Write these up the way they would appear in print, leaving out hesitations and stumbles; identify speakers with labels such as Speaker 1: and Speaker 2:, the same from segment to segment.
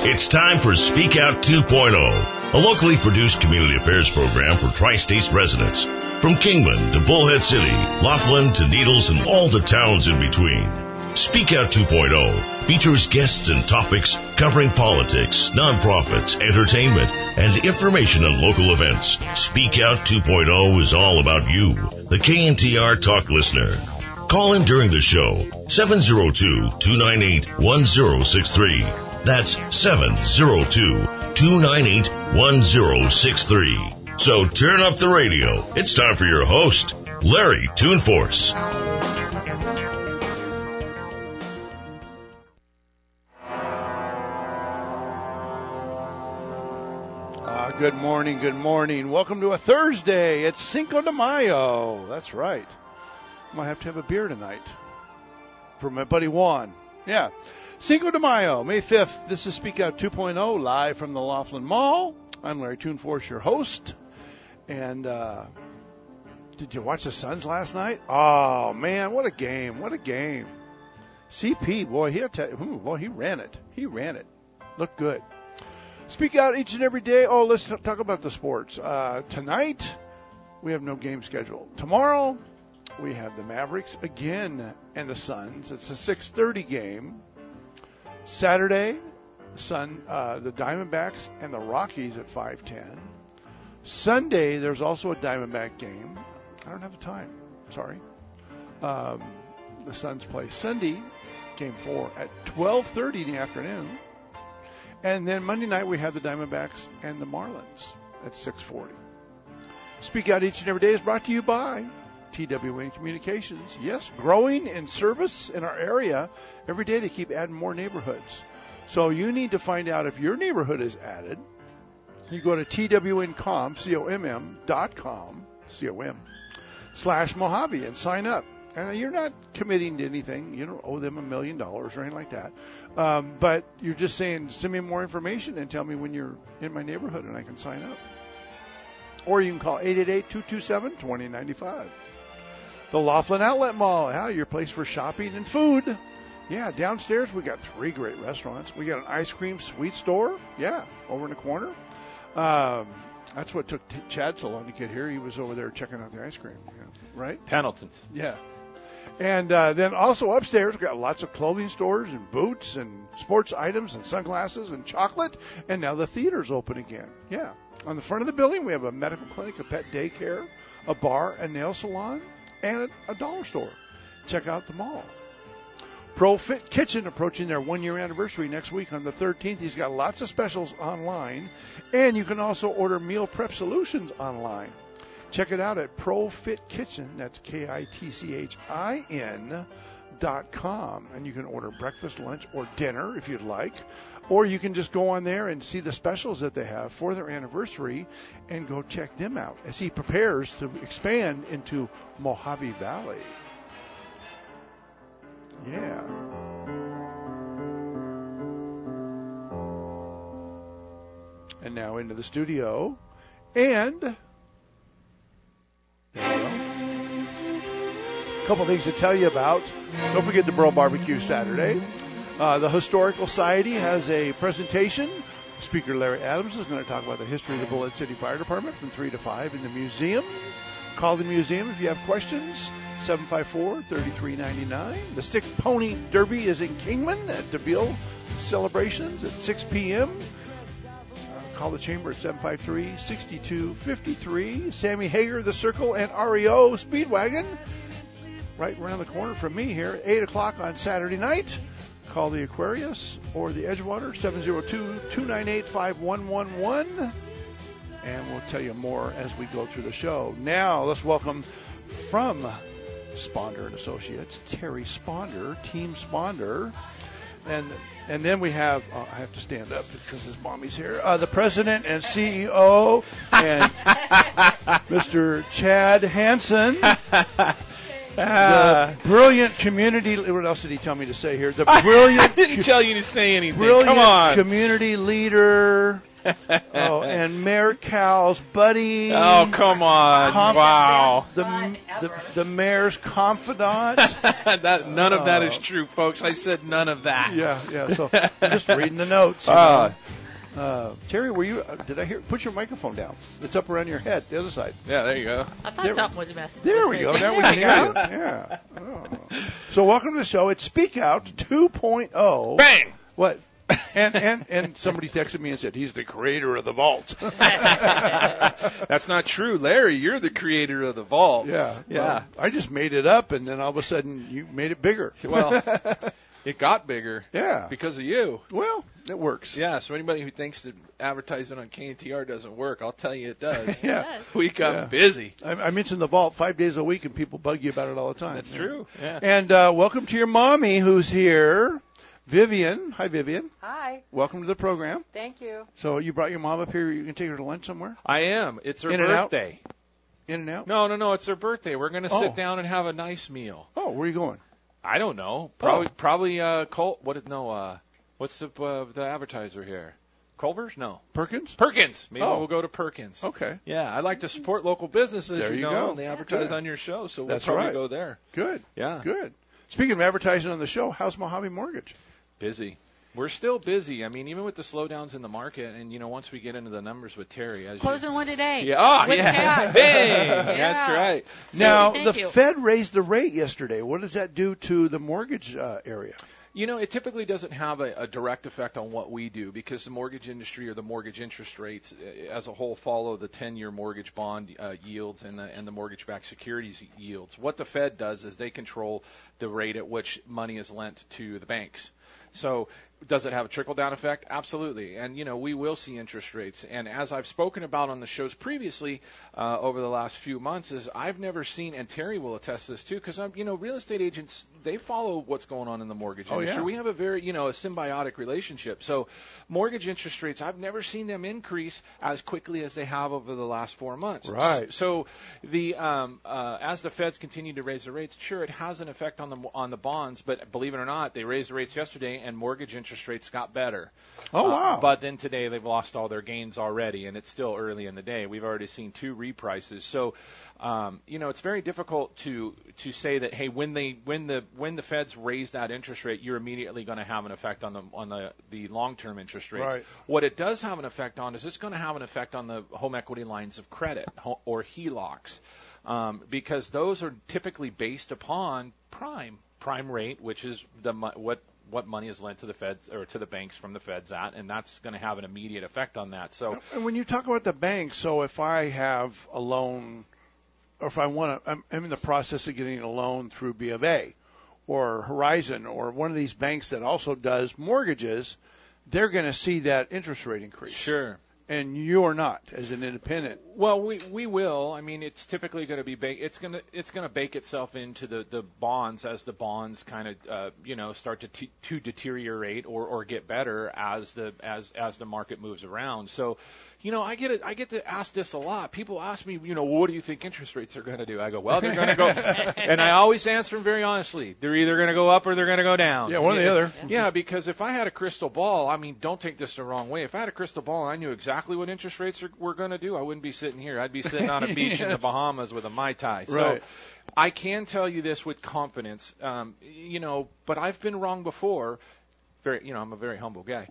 Speaker 1: It's time for Speak Out 2.0, a locally produced community affairs program for Tri-States residents. From Kingman to Bullhead City, Laughlin to Needles, and all the towns in between. Speak Out 2.0 features guests and topics covering politics, nonprofits, entertainment, and information on local events. Speak Out 2.0 is all about you, the KNTR Talk listener. Call in during the show, 702-298-1063. That's 702-298-1063. So turn up the radio. It's time for your host, Larry Toonforce.
Speaker 2: Good morning, good morning. Welcome to a Thursday. It's Cinco de Mayo. That's right. I might have to have a beer tonight for my buddy Juan. Yeah. Cinco de Mayo, May 5th. This is Speak Out 2.0, live from the Laughlin Mall. I'm Larry Toonforce, your host. And did you watch the Suns last night? Oh, man, what a game. What a game. CP, boy, he ran it. He ran it. Looked good. Speak out each and every day. Oh, let's talk about the sports. Tonight, we have no game scheduled. Tomorrow, we have the Mavericks again and the Suns. It's a 6:30 game. Saturday, the Diamondbacks and the Rockies at 5:10. Sunday, there's also a Diamondback game. I don't have the time. Sorry. The Suns play Sunday, Game 4, at 12:30 in the afternoon. And then Monday night, we have the Diamondbacks and the Marlins at 6:40. Speak Out each and every day is brought to you by TWN Communications. Yes, growing in service in our area. Every day they keep adding more neighborhoods. So you need to find out if your neighborhood is added. You go to TWNcom, COM.com/Mojave and sign up. And you're not committing to anything. You don't owe them $1 million or anything like that. But you're just saying, send me more information and tell me when you're in my neighborhood and I can sign up. Or you can call 888-227-2095. The Laughlin Outlet Mall, your place for shopping and food. Yeah, downstairs we got 3 great restaurants. We got an ice cream sweet store. Yeah, over in the corner. That's what took Chad so long to get here. He was over there checking out the ice cream. Yeah, right?
Speaker 3: Pendleton.
Speaker 2: Yeah. And then also upstairs, we've got lots of clothing stores and boots and sports items and sunglasses and chocolate. And now the theater's open again. Yeah. On the front of the building, we have a medical clinic, a pet daycare, a bar, a nail salon, and a dollar store. Check out the mall. Pro Fit Kitchen approaching their 1-year anniversary next week on the 13th. He's got lots of specials online. And you can also order meal prep solutions online. Check it out at Pro Fit Kitchen. That's KITCHIN.com. And you can order breakfast, lunch, or dinner if you'd like. Or you can just go on there and see the specials that they have for their anniversary and go check them out as he prepares to expand into Mojave Valley. Yeah. And now into the studio. And there we go. A couple things to tell you about. Don't forget the Burl Barbecue Saturday. The Historical Society has a presentation. Speaker Larry Adams is going to talk about the history of the Bullhead City Fire Department from 3 to 5 in the museum. Call the museum if you have questions. 754-3399. The Stick Pony Derby is in Kingman at DeBille Celebrations at 6 p.m. Call the chamber at 753-6253. Sammy Hager, The Circle, and REO Speedwagon right around the corner from me here, 8 o'clock on Saturday night. Call the Aquarius or the Edgewater, 702-298-5111. And we'll tell you more as we go through the show. Now, let's welcome from Sponder & Associates, Terry Sponder, Team Sponder. And then we have, I have to stand up because his mommy's here, the president and CEO, and Mr. Chad Hansen. The brilliant community, what else did he tell me to say here? The brilliant,
Speaker 3: I didn't tell you to say anything.
Speaker 2: Brilliant
Speaker 3: Come on.
Speaker 2: Community leader Oh, and Mayor Cal's buddy.
Speaker 3: Oh, come on. Wow.
Speaker 2: The mayor's confidant.
Speaker 3: None of that is true, folks. I said none of that.
Speaker 2: Yeah. So I'm just reading the notes. Terry, were you? Did I hear? Put your microphone down. It's up around your head, the other side.
Speaker 3: Yeah, there you go.
Speaker 4: I thought something was messing.
Speaker 2: There we go. Now we can hear you. Yeah. Oh. So welcome to the show. It's Speak Out 2.0.
Speaker 3: Bang.
Speaker 2: What? And somebody texted me and said he's the creator of the vault.
Speaker 3: That's not true, Larry. You're the creator of the vault.
Speaker 2: Yeah.
Speaker 3: Yeah.
Speaker 2: I just made it up, and then all of a sudden you made it bigger.
Speaker 3: Well, it got bigger.
Speaker 2: Yeah.
Speaker 3: Because of you.
Speaker 2: Well, it works.
Speaker 3: Yeah. So anybody who thinks that advertising on KNTR doesn't work, I'll tell you it does.
Speaker 2: Yeah.
Speaker 3: We got busy.
Speaker 2: I mentioned the vault 5 days a week, and people bug you about it all the time.
Speaker 3: That's true. Yeah.
Speaker 2: And welcome to your mommy who's here, Vivian. Hi, Vivian.
Speaker 5: Hi.
Speaker 2: Welcome to the program.
Speaker 5: Thank you.
Speaker 2: So you brought your mom up here. You can take her to lunch somewhere?
Speaker 3: I am. It's her
Speaker 2: In and out?
Speaker 3: birthday.
Speaker 2: In and out?
Speaker 3: No. It's her birthday. We're going to sit down and have a nice meal.
Speaker 2: Oh, where are you going?
Speaker 3: I don't know. Probably Colt. What's the advertiser here? Culver's? No.
Speaker 2: Perkins?
Speaker 3: Maybe
Speaker 2: Oh.
Speaker 3: we'll go to Perkins.
Speaker 2: Okay.
Speaker 3: Yeah, I like to support local businesses.
Speaker 2: There you go.
Speaker 3: And they advertise
Speaker 2: Good.
Speaker 3: on your show, so we'll
Speaker 2: That's
Speaker 3: probably
Speaker 2: right.
Speaker 3: go there.
Speaker 2: Good.
Speaker 3: Yeah.
Speaker 2: Good. Speaking of advertising on the show, how's Mojave Mortgage?
Speaker 3: Busy. We're still busy. I mean, even with the slowdowns in the market, and once we get into the numbers with Terry,
Speaker 4: Closing one today.
Speaker 3: Yeah. Oh,
Speaker 4: With
Speaker 3: yeah.
Speaker 4: Terry.
Speaker 3: Bang.
Speaker 4: Yeah.
Speaker 3: That's right.
Speaker 2: Now,
Speaker 4: thank
Speaker 2: the
Speaker 4: you.
Speaker 2: Fed raised the rate yesterday. What does that do to the mortgage area?
Speaker 3: It typically doesn't have a direct effect on what we do because the mortgage industry or the mortgage interest rates as a whole follow the 10-year mortgage bond yields and the mortgage-backed securities yields. What the Fed does is they control the rate at which money is lent to the banks. So does it have a trickle-down effect? Absolutely. And, we will see interest rates. And as I've spoken about on the shows previously over the last few months is I've never seen, and Terry will attest to this too, because, real estate agents, they follow what's going on in the mortgage industry.
Speaker 2: Yeah.
Speaker 3: We have a very, a symbiotic relationship. So mortgage interest rates, I've never seen them increase as quickly as they have over the last 4 months.
Speaker 2: Right.
Speaker 3: So as the Feds continue to raise the rates, sure, it has an effect on the bonds, but believe it or not, they raised the rates yesterday and mortgage interest rates got better.
Speaker 2: Oh, wow.
Speaker 3: But then today they've lost all their gains already, and it's still early in the day. We've already seen 2 reprices. So, it's very difficult to say that, hey, when the Feds raise that interest rate, you're immediately going to have an effect on the long-term interest rates.
Speaker 2: Right.
Speaker 3: What it does have an effect on is it's going to have an effect on the home equity lines of credit or HELOCs, because those are typically based upon prime rate, which is what money is lent to the Feds or to the banks from the Feds at, and that's going to have an immediate effect on that. So,
Speaker 2: and when you talk about the banks, so if I have a loan, or if I'm in the process of getting a loan through B of A or Horizon or one of these banks that also does mortgages, they're going to see that interest rate increase.
Speaker 3: Sure.
Speaker 2: And you're not, as an independent.
Speaker 3: Well, we will. I mean, it's typically going to be it's going to bake itself into the bonds as the bonds kind of start to deteriorate or get better as the market moves around. So, I get to ask this a lot. People ask me, what do you think interest rates are going to do? I go, well, they're going to go, and I always answer them very honestly. They're either going to go up or they're going to go down.
Speaker 2: Yeah, one or the other.
Speaker 3: Yeah, because if I had a crystal ball, I mean, don't take this the wrong way. If I had a crystal ball and I knew exactly what interest rates were going to do, I wouldn't be sitting here. I'd be sitting on a beach in the Bahamas with a Mai Tai.
Speaker 2: Right.
Speaker 3: So I can tell you this with confidence, but I've been wrong before. I'm a very humble guy.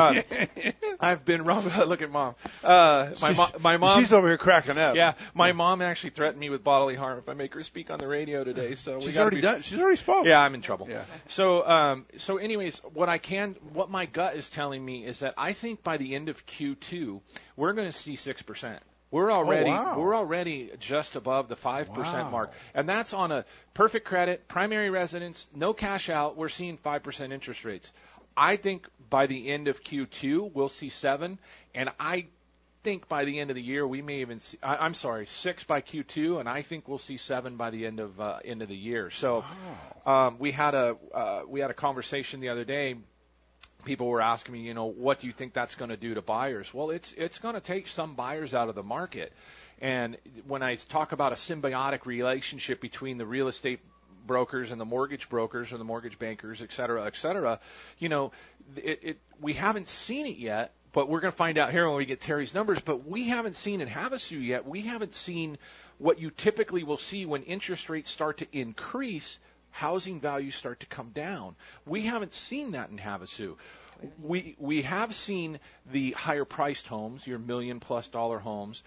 Speaker 3: I've been wrong. Look at Mom. My mom.
Speaker 2: She's over here cracking up.
Speaker 3: Yeah, my mom actually threatened me with bodily harm if I make her speak on the radio today. So
Speaker 2: She's already done. She's already spoken.
Speaker 3: Yeah, I'm in trouble.
Speaker 2: Yeah.
Speaker 3: So anyways, what my gut is telling me is that I think by the end of Q2 we're going to see 6%. We're already just above the 5% mark, and that's on a perfect credit, primary residence, no cash out. We're seeing 5% interest rates. I think by the end of Q2 we'll see 7, and I think by the end of the year we may even see. 6 by Q2, and I think we'll see 7 by the end of the year. So we had a conversation the other day. People were asking me, what do you think that's going to do to buyers? Well, it's going to take some buyers out of the market. And when I talk about a symbiotic relationship between the real estate brokers and the mortgage brokers or the mortgage bankers, et cetera, we haven't seen it yet, But we're going to find out here when we get Terry's numbers. But we haven't seen in Havasu yet. We haven't seen what you typically will see when interest rates start to increase. Housing values start to come down. We haven't seen that in Havasu. We have seen the higher priced homes, your $1 million+ homes.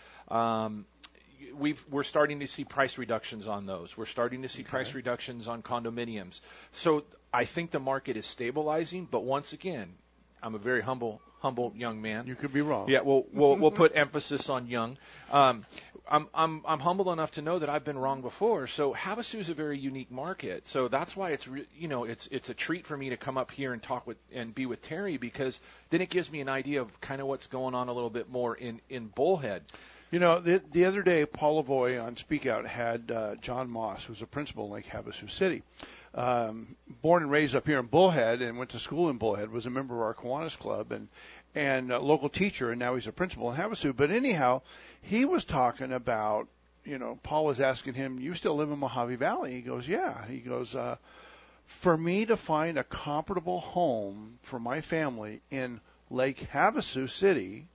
Speaker 3: We're starting to see price reductions on those. We're starting to see price reductions on condominiums. So I think the market is stabilizing. But once again, I'm a very humble young man.
Speaker 2: You could be wrong.
Speaker 3: Yeah, we'll put emphasis on young. I'm humble enough to know that I've been wrong before. So Havasu is a very unique market. So that's why it's a treat for me to come up here and talk with and be with Terry, because then it gives me an idea of kind of what's going on a little bit more in Bullhead.
Speaker 2: You know, the other day, Paul Lavoie on Speak Out had John Moss, who's a principal in Lake Havasu City. Born and raised up here in Bullhead and went to school in Bullhead, was a member of our Kiwanis Club and a local teacher, and now he's a principal in Havasu. But anyhow, he was talking about, Paul was asking him, you still live in Mojave Valley? He goes, yeah. He goes, for me to find a comparable home for my family in Lake Havasu City,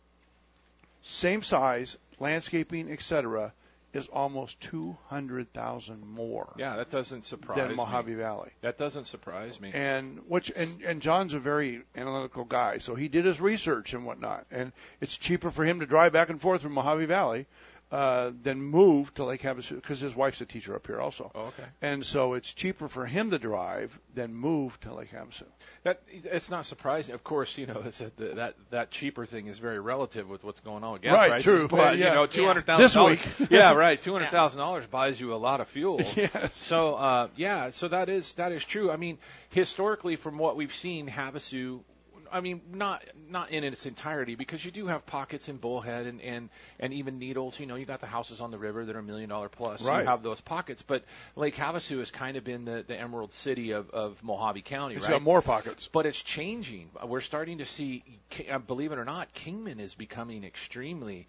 Speaker 2: same size, landscaping, etc., is almost $200,000 more.
Speaker 3: Yeah, that doesn't surprise
Speaker 2: than Mojave Valley.
Speaker 3: That doesn't surprise me.
Speaker 2: And John's a very analytical guy, so he did his research and whatnot. And it's cheaper for him to drive back and forth from Mojave Valley than move to Lake Havasu, because his wife's a teacher up here also.
Speaker 3: Oh, okay.
Speaker 2: And so it's cheaper for him to drive than move to Lake Havasu.
Speaker 3: It's not surprising. Of course, it's that cheaper thing is very relative with what's going on with gas
Speaker 2: right,
Speaker 3: prices.
Speaker 2: True.
Speaker 3: But $200,000
Speaker 2: this week.
Speaker 3: Yeah, right. $200,000 buys you a lot of fuel.
Speaker 2: Yes.
Speaker 3: So so that is true. I mean, historically, from what we've seen, Havasu, I mean, not in its entirety, because you do have pockets in Bullhead and even Needles. You got the houses on the river that are $1 million plus.
Speaker 2: Right.
Speaker 3: You have those pockets, but Lake Havasu has kind of been the Emerald City of Mojave County.
Speaker 2: It's
Speaker 3: right?
Speaker 2: got more pockets,
Speaker 3: but it's changing. We're starting to see, believe it or not, Kingman is becoming extremely.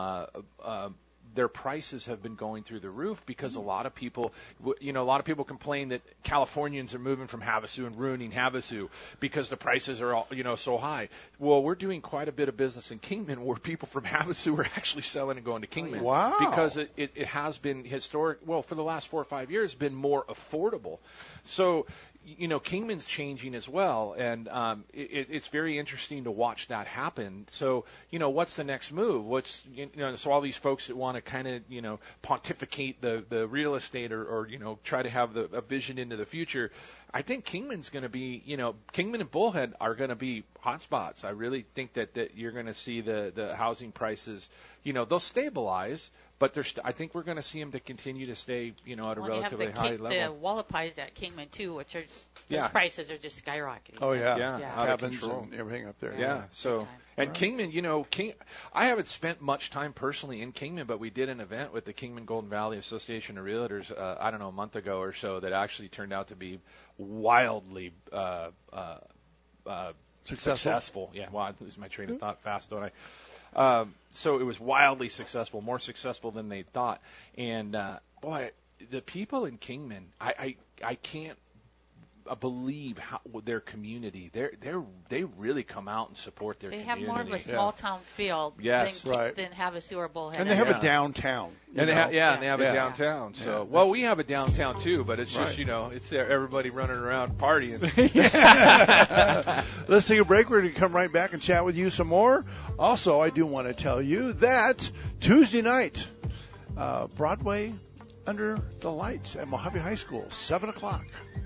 Speaker 3: Their prices have been going through the roof because a lot of people complain that Californians are moving from Havasu and ruining Havasu because the prices are all, so high. Well, we're doing quite a bit of business in Kingman where people from Havasu are actually selling and going to Kingman.
Speaker 2: Wow.
Speaker 3: Because it has been for the last 4 or 5 years, been more affordable. So, Kingman's changing as well, and it's very interesting to watch that happen. So, what's the next move? So all these folks that want to kind of, pontificate the real estate or try to have a vision into the future, I think Kingman's going to be, Kingman and Bullhead are going to be hot spots. I really think that you're going to see the housing prices, they'll stabilize. But I think we're going to see them to continue to stay, at a relatively high level.
Speaker 4: The Wallapies at Kingman too, which are those prices are just skyrocketing.
Speaker 2: Oh yeah,
Speaker 3: out of
Speaker 2: cabins
Speaker 3: control.
Speaker 2: and everything up there.
Speaker 3: Yeah. So and right. Kingman, I haven't spent much time personally in Kingman, but we did an event with the Kingman Golden Valley Association of Realtors, a month ago or so, that actually turned out to be wildly successful. Yeah. Well, I lose my train of thought fast, don't I? So it was wildly successful, more successful than they thought. And boy, the people in Kingman, I can't believe how their community. They really come out and support their community.
Speaker 4: They have more of a small town feel than Havasu or Bullhead.
Speaker 2: And they have a downtown.
Speaker 3: And they have a downtown. So well, we have a downtown too, but it's just it's there, everybody running around partying.
Speaker 2: Let's take a break. We're going to come right back and chat with you some more. Also, I do want to tell you that Tuesday night, Broadway Under the Lights at Mojave High School, 7:00.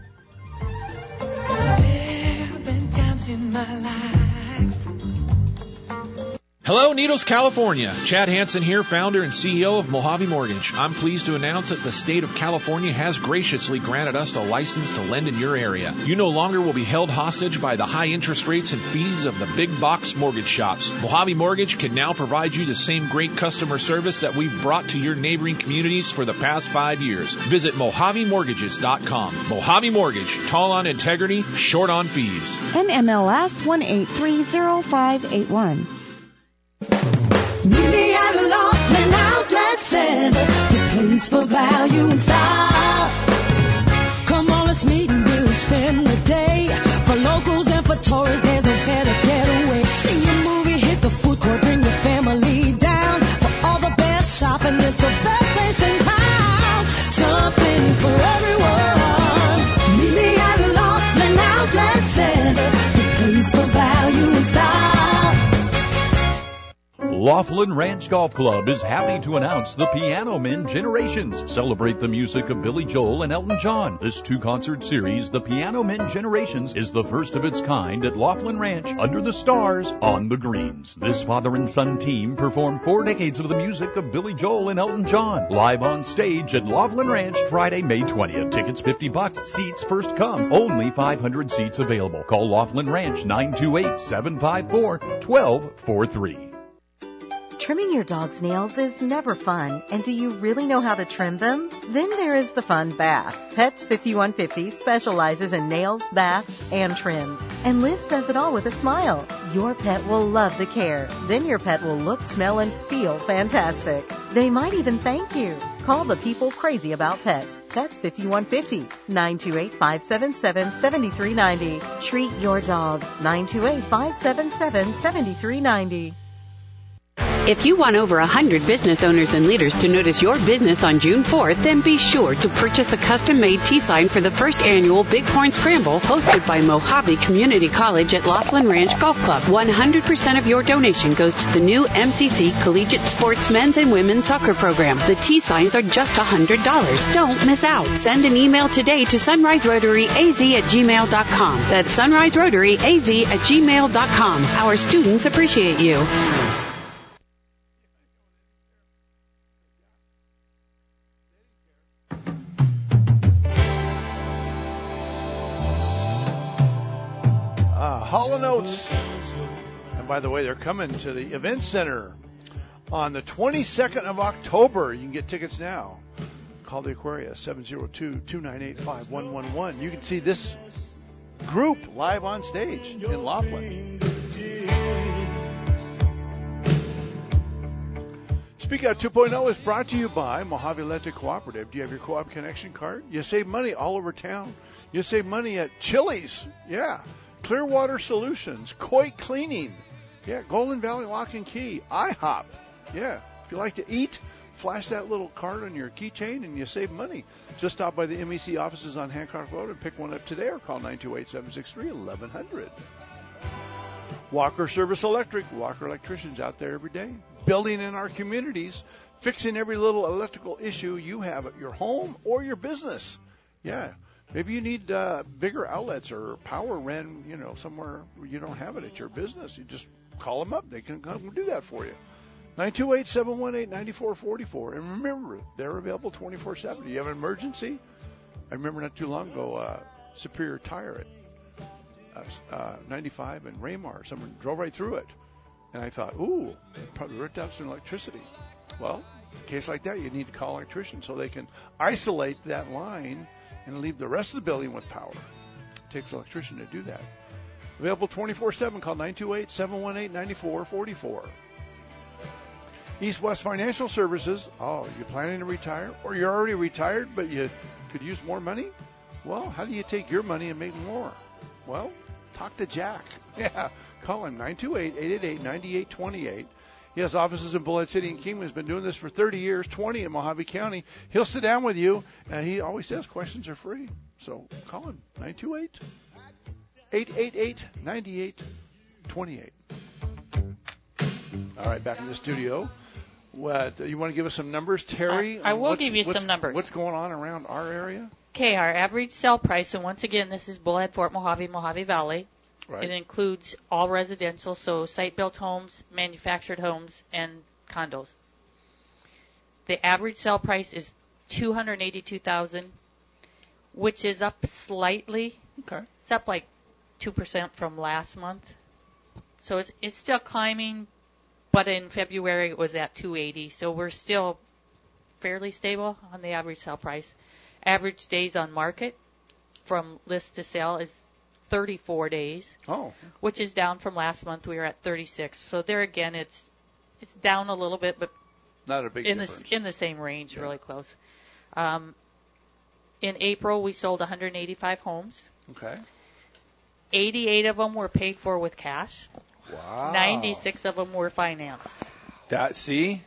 Speaker 5: There have been times in my life.
Speaker 6: Hello, Needles, California. Chad Hansen here, founder and CEO of Mojave Mortgage. I'm pleased to announce that the state of California has graciously granted us a license to lend in your area. You no longer will be held hostage by the high interest rates and fees of the big box mortgage shops. Mojave Mortgage can now provide you the same great customer service that we've brought to your neighboring communities for the past 5 years. Visit MojaveMortgages.com. Mojave Mortgage, tall on integrity, short on fees.
Speaker 7: NMLS 1830581.
Speaker 5: Meet me at a Laughlin Outlet Center, the place for value and style. Come on, let's meet and we'll spend the day. For locals and for tourists, there's no better getaway. See a movie,
Speaker 7: Laughlin Ranch Golf Club is happy to announce the Piano Men Generations. Celebrate the music of Billy Joel and Elton John. This two-concert series, the Piano Men Generations, is the first of its kind at Laughlin Ranch under the stars on the greens. This father and son team performed 4 decades of the music of Billy Joel and Elton John live on stage at Laughlin Ranch Friday, May 20th. Tickets $50. Seats first come. Only 500 seats available. Call Laughlin Ranch 928-754-1243.
Speaker 8: Trimming your dog's nails is never fun, and do you really know how to trim them? Then there is the fun bath. Pets 5150 specializes in nails, baths, and trims. And Liz does it all with a smile. Your pet will love the care. Then your pet will look, smell, and feel fantastic. They might even thank you. Call the people crazy about pets. Pets 5150, 928-577-7390. Treat your dog, 928-577-7390.
Speaker 9: If you want over 100 business owners and leaders to notice your business on June 4th, then be sure to purchase a custom-made tea sign for the first annual Bighorn Scramble hosted by Mojave Community College at Laughlin Ranch Golf Club. 100% of your donation goes to the new MCC Collegiate Sports Men's and Women's Soccer Program. The tea signs are just $100. Don't miss out. Send an email today to sunriserotary@gmail.com. That's sunriserotary@gmail.com. Our students appreciate you.
Speaker 2: Hall & Oates. And by the way, they're coming to the Event Center on the 22nd of October. You can get tickets now. Call the Aquarius, 702-298-5111. You can see this group live on stage in Laughlin. Speak Out 2.0 is brought to you by Mojave Electric Cooperative. Do you have your co-op connection card? You save money all over town. You save money at Chili's. Yeah. Clearwater Solutions, Coit Cleaning, yeah, Golden Valley Lock and Key, IHOP, yeah. If you like to eat, flash that little card on your keychain and you save money. Just stop by the MEC offices on Hancock Road and pick one up today or call 928-763-1100. Walker Service Electric, Walker electricians out there every day, building in our communities, fixing every little electrical issue you have at your home or your business, yeah. Maybe you need bigger outlets or power ran, somewhere where you don't have it at your business. You just call them up. They can come and do that for you. 928-718-9444. And remember, they're available 24/7. Do you have an emergency? I remember not too long ago, Superior Tire at 95 and Raymar. Someone drove right through it. And I thought, ooh, they probably ripped out some electricity. Well, in a case like that, you need to call an electrician so they can isolate that line and leave the rest of the building with power. It takes an electrician to do that. Available 24/7. Call 928-718-9444. East West Financial Services. Oh, you're planning to retire? Or you're already retired, but you could use more money? Well, how do you take your money and make more? Well, talk to Jack. Yeah, call him 928-888-9828. He has offices in Bullhead City and Kingman. He's been doing this for 30 years, 20 in Mojave County. He'll sit down with you, and he always says questions are free. So call him, 928-888-9828. All right, back in the studio. What, you want to give us some numbers, Terry?
Speaker 4: I will give you some numbers.
Speaker 2: What's going on around our area?
Speaker 4: Okay, our average sale price, and once again, this is Bullhead, Fort Mojave, Mojave Valley. Right. It includes all residential, so site-built homes, manufactured homes, and condos. The average sale price is $282,000, which is up slightly.
Speaker 2: Okay.
Speaker 4: It's up like 2% from last month. So it's still climbing, but in February it was at $280. So we're still fairly stable on the average sale price. Average days on market from list to sale is 34 days, which is down from last month. We were at 36. So there again, it's down a little bit, but
Speaker 2: not a big difference.
Speaker 4: In the same range, yeah. Really close. In April, we sold 185 homes.
Speaker 2: Okay.
Speaker 4: 88 of them were paid for with cash.
Speaker 2: Wow.
Speaker 4: 96 of them were financed.
Speaker 3: That's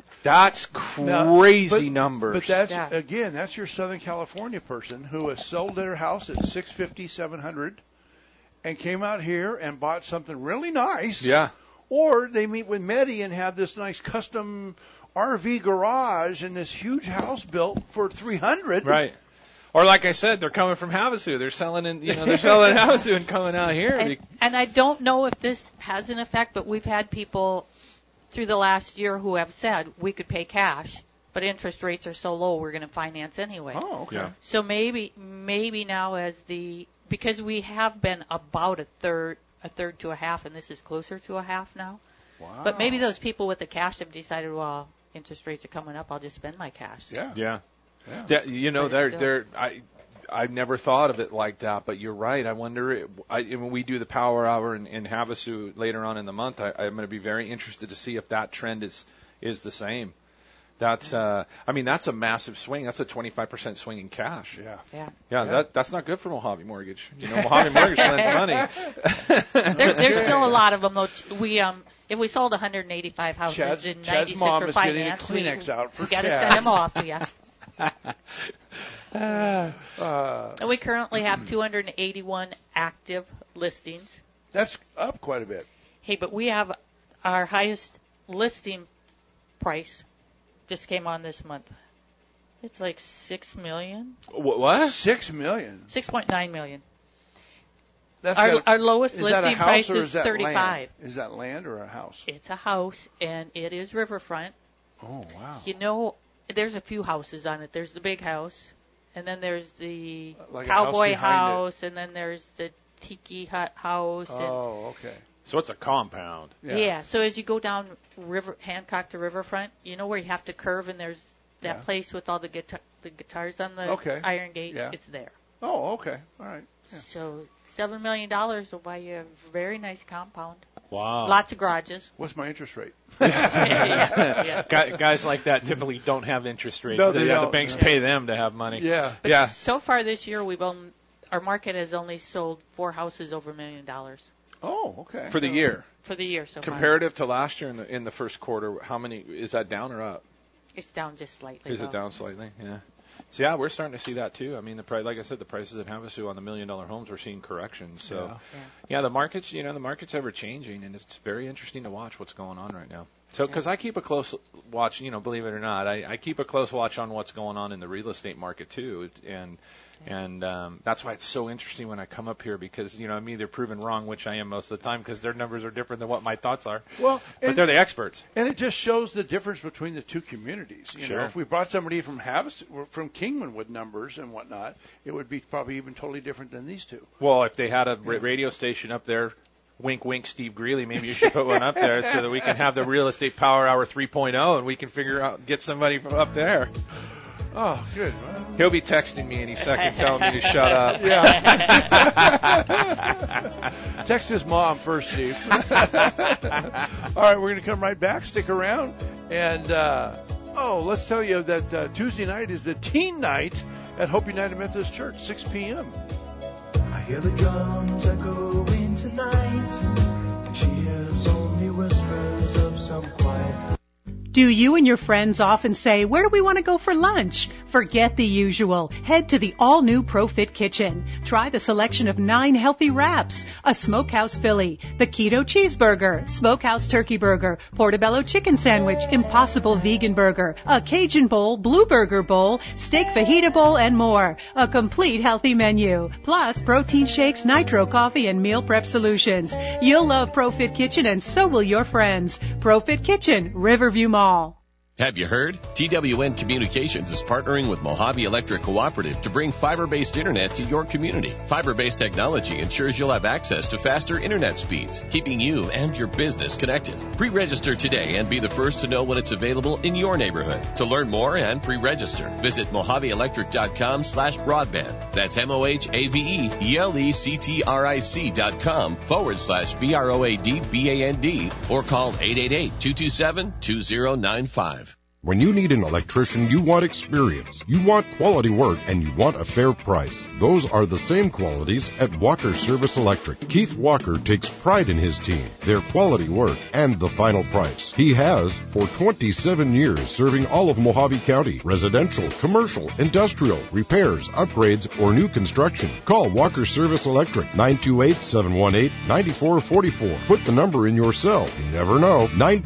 Speaker 3: crazy numbers.
Speaker 2: But that's, again, that's your Southern California person who has sold their house at $650, $700. And came out here and bought something really nice.
Speaker 3: Yeah.
Speaker 2: Or they meet with Medi and have this nice custom RV garage and this huge house built for $300.
Speaker 3: Right. Or like I said, they're coming from Havasu. They're selling in, they're selling in Havasu and coming out here.
Speaker 4: And I don't know if this has an effect, but we've had people through the last year who have said we could pay cash, but interest rates are so low we're going to finance anyway.
Speaker 2: Oh, okay.
Speaker 3: Yeah.
Speaker 4: So maybe now because we have been about a third to a half, and this is closer to a half now.
Speaker 2: Wow.
Speaker 4: But maybe those people with the cash have decided, well, interest rates are coming up, I'll just spend my cash.
Speaker 2: Yeah.
Speaker 3: Yeah.
Speaker 2: Yeah.
Speaker 3: I've never thought of it like that, but you're right. I wonder when we do the Power Hour in Havasu later on in the month, I'm going to be very interested to see if that trend is the same. That's that's a massive swing. That's a 25% swing in cash.
Speaker 4: Yeah.
Speaker 3: That's not good for Mojave Mortgage. Mojave Mortgage lends money.
Speaker 4: There's still a lot of them though. If we sold 185 houses in 96
Speaker 2: Chad's mom
Speaker 4: for
Speaker 2: is
Speaker 4: finance,
Speaker 2: getting a Kleenex out for
Speaker 4: we got to
Speaker 2: Chad.
Speaker 4: send them off to you. And we currently have 281 active listings.
Speaker 2: That's up quite a bit.
Speaker 4: Hey, but we have our highest listing price just came on this month. It's like $6 million.
Speaker 3: What?
Speaker 2: $6 million.
Speaker 4: $6.9 million.
Speaker 2: That's
Speaker 4: our lowest
Speaker 2: is that a
Speaker 4: listing
Speaker 2: house
Speaker 4: price
Speaker 2: or
Speaker 4: is
Speaker 2: is that
Speaker 4: $35.
Speaker 2: Land? Is that land or a house?
Speaker 4: It's a house, and it is riverfront.
Speaker 2: Oh, wow.
Speaker 4: There's a few houses on it. There's the big house, and then there's the
Speaker 2: like
Speaker 4: cowboy
Speaker 2: house,
Speaker 4: and then there's the tiki hut house.
Speaker 2: Oh, okay.
Speaker 3: So it's a compound.
Speaker 4: Yeah. So as you go down Hancock to Riverfront, where you have to curve, and there's that place with all the guitars on the iron gate.
Speaker 2: Yeah.
Speaker 4: It's there.
Speaker 2: Oh, okay. All right. Yeah.
Speaker 4: So $7 million will buy you a very nice compound.
Speaker 3: Wow.
Speaker 4: Lots of garages.
Speaker 2: What's my interest rate?
Speaker 4: Yeah.
Speaker 3: Guys like that typically don't have interest rates.
Speaker 2: No, they don't.
Speaker 3: The banks pay them to have money.
Speaker 2: Yeah.
Speaker 4: But so far this year, our market has only sold 4 houses over $1 million.
Speaker 2: Oh, okay.
Speaker 3: For the year.
Speaker 4: For the year so far.
Speaker 3: Comparative to last year in the first quarter, how many is that down or up?
Speaker 4: It's down just slightly.
Speaker 3: Is it down slightly? Yeah. So yeah, we're starting to see that too. I mean, like I said, the prices in Havasu on the $1 million homes, we're seeing corrections. So the market's ever changing, and it's very interesting to watch what's going on right now. So because I keep a close watch, believe it or not, I keep a close watch on what's going on in the real estate market too, and that's why it's so interesting when I come up here because I'm either proven wrong, which I am most of the time, because their numbers are different than what my thoughts are.
Speaker 2: Well,
Speaker 3: but they're the experts,
Speaker 2: and it just shows the difference between the two communities.
Speaker 3: Sure.
Speaker 2: If we brought somebody from from Kingman with numbers and whatnot, it would be probably even totally different than these two.
Speaker 3: Well, if they had a radio station up there. Wink, wink, Steve Greeley. Maybe you should put one up there so that we can have the Real Estate Power Hour 3.0 and we can get somebody from up there.
Speaker 2: Oh, good.
Speaker 3: He'll be texting me any second telling me to shut up.
Speaker 2: Yeah. Text his mom first, Steve. All right, we're going to come right back. Stick around. And, let's tell you that Tuesday night is the teen night at Hope United Methodist Church, 6 p.m.
Speaker 10: I hear the drums echoing tonight, and she hears only whispers of some quiet.
Speaker 11: Do you and your friends often say, where do we want to go for lunch? Forget the usual. Head to the all-new ProFit Kitchen. Try the selection of 9 healthy wraps, a Smokehouse Philly, the Keto Cheeseburger, Smokehouse Turkey Burger, Portobello Chicken Sandwich, Impossible Vegan Burger, a Cajun Bowl, Blue Burger Bowl, Steak Fajita Bowl, and more. A complete healthy menu. Plus, protein shakes, nitro coffee, and meal prep solutions. You'll love ProFit Kitchen, and so will your friends. ProFit Kitchen, Riverview Mall.
Speaker 12: Have you heard? TWN Communications is partnering with Mojave Electric Cooperative to bring fiber-based internet to your community. Fiber-based technology ensures you'll have access to faster internet speeds, keeping you and your business connected. Pre-register today and be the first to know when it's available in your neighborhood. To learn more and pre-register, visit MojaveElectric.com/broadband. That's MojaveElectric.com/BROADBAND or call 888-227-2095.
Speaker 13: When you need an electrician, you want experience, you want quality work, and you want a fair price. Those are the same qualities at Walker Service Electric. Keith Walker takes pride in his team, their quality work, and the final price. He has for 27 years, serving all of Mojave County, residential, commercial, industrial, repairs, upgrades, or new construction. Call Walker Service Electric, 928-718-9444. Put the number in your cell. You never know.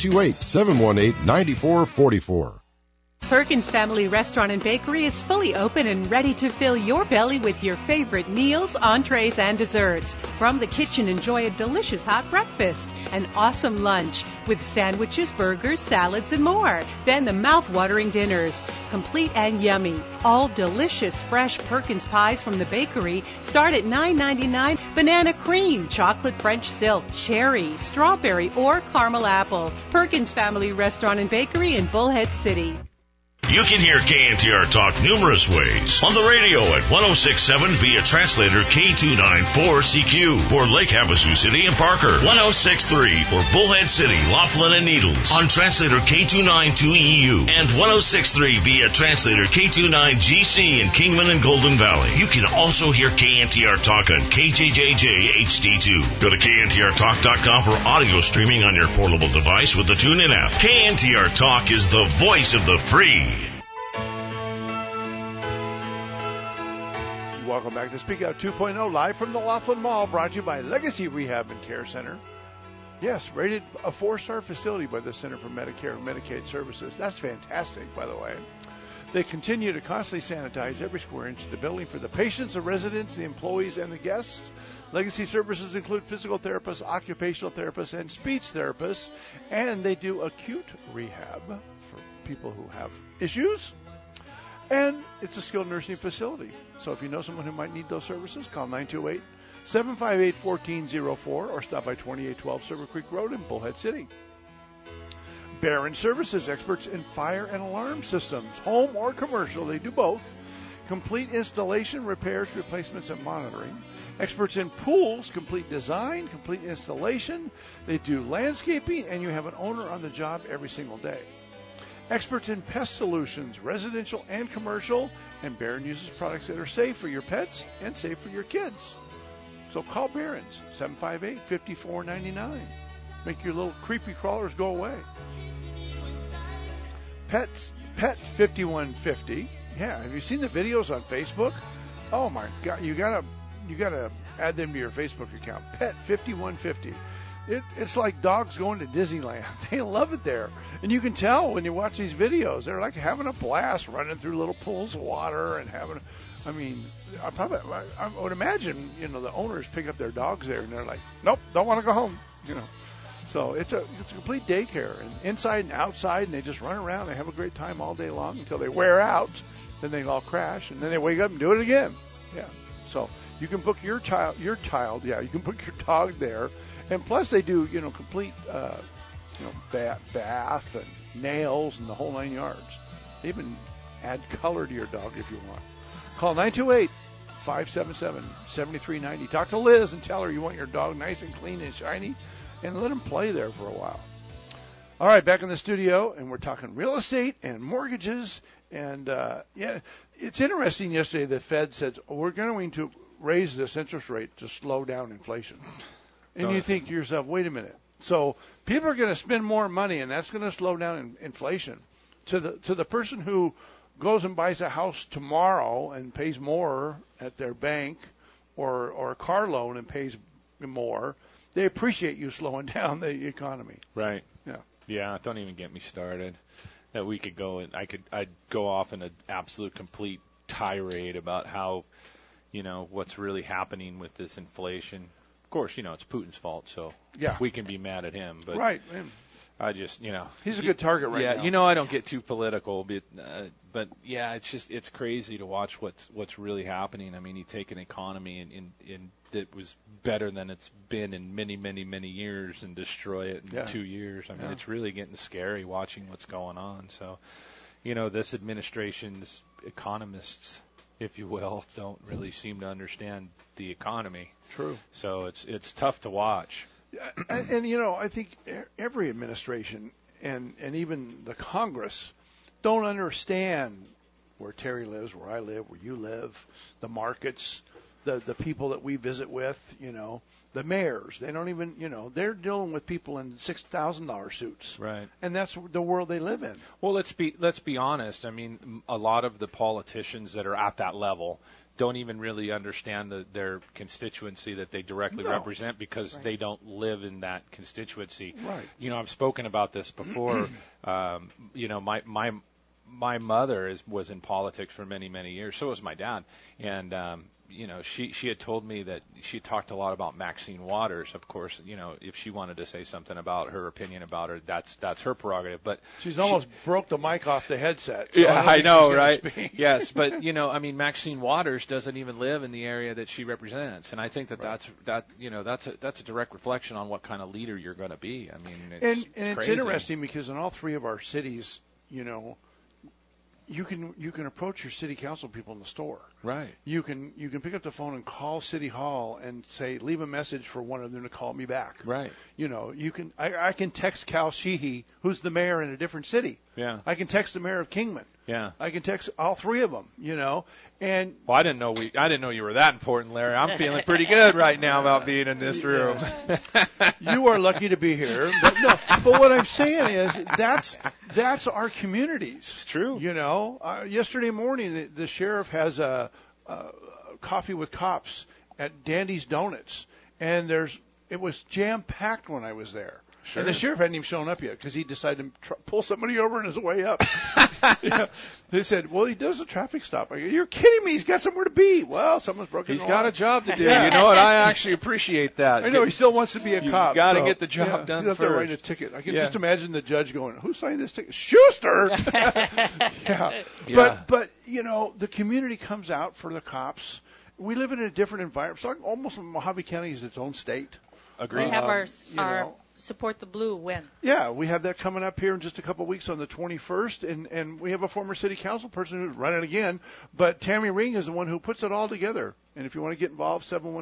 Speaker 13: 928-718-9444.
Speaker 11: Perkins Family Restaurant and Bakery is fully open and ready to fill your belly with your favorite meals, entrees, and desserts. From the kitchen, enjoy a delicious hot breakfast, an awesome lunch with sandwiches, burgers, salads, and more. Then the mouth-watering dinners, complete and yummy. All delicious, fresh Perkins pies from the bakery start at $9.99. Banana cream, chocolate French silk, cherry, strawberry, or caramel apple. Perkins Family Restaurant and Bakery in Bullhead City.
Speaker 1: You can hear KNTR Talk numerous ways. On the radio at 106.7 via translator K294CQ for Lake Havasu City and Parker. 106.3 for Bullhead City, Laughlin, and Needles on translator K292EU. And 106.3 via translator K29GC in Kingman and Golden Valley. You can also hear KNTR Talk on KJJJ HD2. Go to KNTRTalk.com for audio streaming on your portable device with the TuneIn app. KNTR Talk is the voice of the free.
Speaker 2: Welcome back to Speak Out 2.0, live from the Laughlin Mall, brought to you by Legacy Rehab and Care Center. Yes, rated a 4-star facility by the Center for Medicare and Medicaid Services. That's fantastic, by the way. They continue to constantly sanitize every square inch of the building for the patients, the residents, the employees, and the guests. Legacy services include physical therapists, occupational therapists, and speech therapists, and they do acute rehab for people who have issues. And it's a skilled nursing facility. So if you know someone who might need those services, call 928-758-1404 or stop by 2812 Silver Creek Road in Bullhead City. Barron Services, experts in fire and alarm systems, home or commercial. They do both. Complete installation, repairs, replacements, and monitoring. Experts in pools, complete design, complete installation. They do landscaping, and you have an owner on the job every single day. Experts in pest solutions, residential and commercial, and Barron uses products that are safe for your pets and safe for your kids. So call Barron's, 758-5499. Make your little creepy crawlers go away. Pet 5150. Yeah, have you seen the videos on Facebook? Oh my God, you gotta add them to your Facebook account. Pet 5150. It's like dogs going to Disneyland. They love it there. And you can tell when you watch these videos. They're like having a blast running through little pools of water and having, I would imagine, the owners pick up their dogs there and they're like, nope, don't want to go home, So it's a complete daycare, and inside and outside, and they just run around. They have a great time all day long until they wear out. Then they all crash, and then they wake up and do it again. Yeah. So you can book your child. Yeah, you can book your dog there. And plus, they do, complete, bath and nails and the whole 9 yards. They even add color to your dog if you want. Call 928-577-7390. Talk to Liz and tell her you want your dog nice and clean and shiny, and let him play there for a while. All right, back in the studio, and we're talking real estate and mortgages. And, it's interesting yesterday the Fed said, we're going to raise this interest rate to slow down inflation. And you think to yourself, wait a minute. So people are going to spend more money, and that's going to slow down inflation. To the person who goes and buys a house tomorrow and pays more at their bank or a car loan and pays more, they appreciate you slowing down the economy.
Speaker 3: Right.
Speaker 2: Yeah.
Speaker 3: Yeah, don't even get me started. That we could go and I'd go off in an absolute complete tirade about how, what's really happening with this inflation. Of course, it's Putin's fault, so
Speaker 2: yeah,
Speaker 3: we can be mad at him. But
Speaker 2: right.
Speaker 3: I just,
Speaker 2: he's a good target right now.
Speaker 3: I don't get too political, but yeah, it's crazy to watch what's really happening. I mean, you take an economy and that was better than it's been in many, many, many years and destroy it in 2 years. I mean, it's really getting scary watching what's going on. So, this administration's economists, if you will, don't really seem to understand the economy.
Speaker 2: True.
Speaker 3: So it's tough to watch.
Speaker 2: And I think every administration and even the Congress don't understand where Terry lives, where I live, where you live, the markets, the people that we visit with, the mayors. They don't even, they're dealing with people in $6,000 suits.
Speaker 3: Right.
Speaker 2: And that's the world they live in.
Speaker 3: Well, let's be honest. I mean, a lot of the politicians that are at that level don't even really understand their constituency that they directly represent because they don't live in that constituency.
Speaker 2: Right.
Speaker 3: I've spoken about this before. My mother was in politics for many, many years. So was my dad. And, she had told me that she talked a lot about Maxine Waters. Of course, if she wanted to say something about her opinion about her, that's her prerogative. But
Speaker 2: she's almost broke the mic off the headset.
Speaker 3: So I know, right? Yes, but Maxine Waters doesn't even live in the area that she represents, and I think that's a direct reflection on what kind of leader you're going to be. I mean,
Speaker 2: it's interesting because in all three of our cities, you can approach your city council people in the store.
Speaker 3: Right.
Speaker 2: You can pick up the phone and call City Hall and say, leave a message for one of them to call me back.
Speaker 3: Right.
Speaker 2: I can text Cal Sheehy, who's the mayor in a different city.
Speaker 3: Yeah.
Speaker 2: I can text the mayor of Kingman.
Speaker 3: Yeah.
Speaker 2: I can text all three of them, and
Speaker 3: I didn't know you were that important, Larry. I'm feeling pretty good right now about being in this room.
Speaker 2: You are lucky to be here. But what I'm saying is that's our communities.
Speaker 3: It's true.
Speaker 2: Yesterday morning the sheriff has a coffee with cops at Dandy's Donuts, and it was jam packed when I was there.
Speaker 3: Sure.
Speaker 2: And the sheriff hadn't even shown up yet because he decided to pull somebody over on his way up. They said, well, he does a traffic stop. I go, you're kidding me. He's got somewhere to be. Well, someone's broken
Speaker 3: He's
Speaker 2: the
Speaker 3: got
Speaker 2: law.
Speaker 3: a job to do. You know what? I actually appreciate that.
Speaker 2: I know. He still wants to be a cop.
Speaker 3: You've got to get the job done
Speaker 2: he's up
Speaker 3: first.
Speaker 2: there writing a ticket. I can just imagine the judge going, who signed this ticket? Schuster! Yeah. But, the community comes out for the cops. We live in a different environment. So almost Mojave County is its own state.
Speaker 3: Agreed.
Speaker 4: We have our Support the Blue win.
Speaker 2: Yeah, we have that coming up here in just a couple of weeks on the 21st, and we have a former city council person who's running again, but Tammy Ring is the one who puts it all together. And if you want to get involved,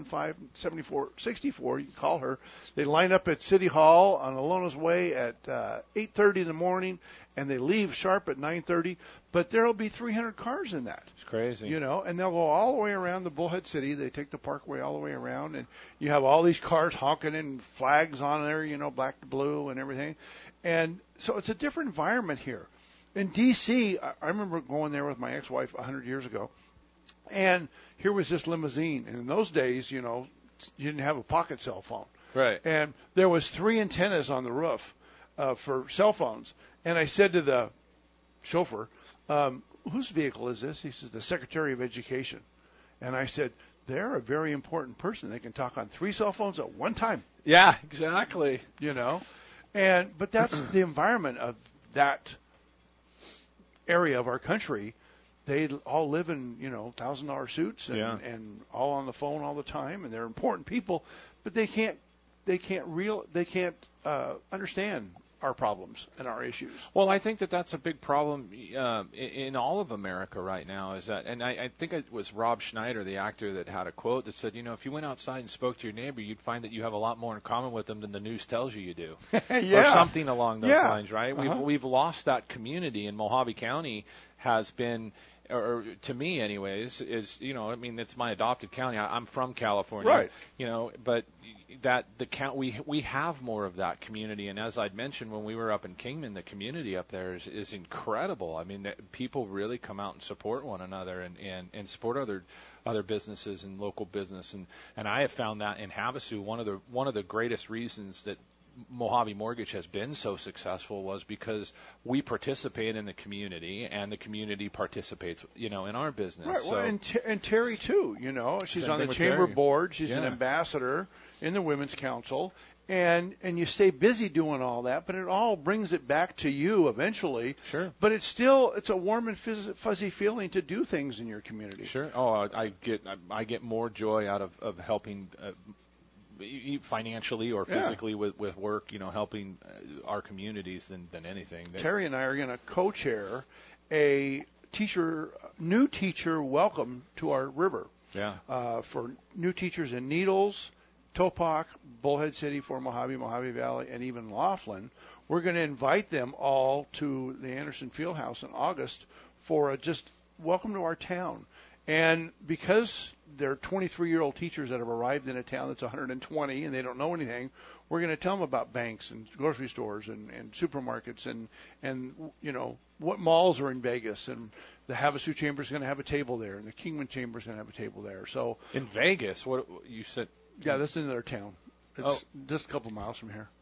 Speaker 2: 715-7464, you can call her. They line up at City Hall on Alona's Way at 8:30 in the morning, and they leave sharp at 9:30. But there will be 300 cars in that.
Speaker 3: It's crazy.
Speaker 2: And they'll go all the way around the Bullhead City. They take the parkway all the way around, and you have all these cars honking and flags on there, black to blue and everything. And so it's a different environment here. In D.C., I remember going there with my ex-wife 100 years ago. And here was this limousine. And in those days, you didn't have a pocket cell phone.
Speaker 3: Right.
Speaker 2: And there was 3 antennas on the roof for cell phones. And I said to the chauffeur, whose vehicle is this? He said, the Secretary of Education. And I said, they're a very important person. They can talk on 3 cell phones at one time.
Speaker 3: Yeah, exactly.
Speaker 2: But that's the environment of that area of our country. They all live in, $1,000 suits and all on the phone all the time, and they're important people, but they can't understand our problems and our issues.
Speaker 3: Well, I think that's a big problem in all of America right now. And I think it was Rob Schneider, the actor, that had a quote that said, if you went outside and spoke to your neighbor, you'd find that you have a lot more in common with them than the news tells you do. Or something along those lines, right? We've lost that community, and Mojave County has been, or to me anyways, is, it's my adopted county. I'm from California.
Speaker 2: Right.
Speaker 3: But that we have more of that community, and as I'd mentioned when we were up in Kingman, the community up there is incredible. I mean, people really come out and support one another and support other businesses and local business, and I have found that in Havasu one of the greatest reasons that Mojave Mortgage has been so successful was because we participate in the community, and the community participates, in our business.
Speaker 2: Right.
Speaker 3: So,
Speaker 2: well, and Terry too. She's on the chamber board. She's an ambassador in the Women's Council, and you stay busy doing all that, but it all brings it back to you eventually.
Speaker 3: Sure.
Speaker 2: But it's a warm and fuzzy feeling to do things in your community.
Speaker 3: Sure. Oh, I get more joy out of helping. Financially or physically with work, helping our communities than anything.
Speaker 2: Terry and I are going to co-chair a new teacher welcome to our river.
Speaker 3: Yeah.
Speaker 2: For new teachers in Needles, Topak, Bullhead City, Fort Mojave, Mojave Valley, and even Laughlin. We're going to invite them all to the Anderson Fieldhouse in August for a just welcome to our town. And because they're 23-year-old teachers that have arrived in a town that's 120 and they don't know anything, we're going to tell them about banks and grocery stores and supermarkets and you know what malls are in Vegas, and the Havasu Chamber is going to have a table there, and the Kingman Chamber is going to have a table there. So
Speaker 3: in Vegas, what you said?
Speaker 2: Yeah, that's in their town. It's just a couple miles from here.